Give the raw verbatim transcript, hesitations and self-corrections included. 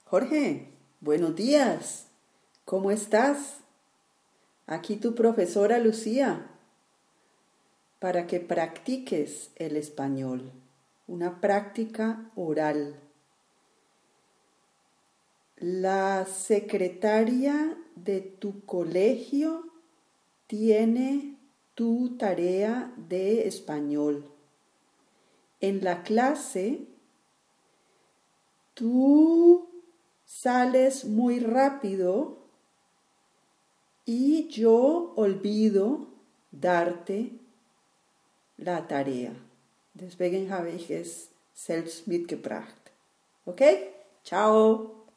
Jorge, buenos días. ¿Cómo estás? Aquí tu profesora Lucía, para que practiques el español, una práctica oral. La secretaria de tu colegio tiene tu tarea de español. En la clase, tú sales muy rápido y yo olvido darte la tarea. Deswegen habe ich es selbst mitgebracht. Okay? Ciao!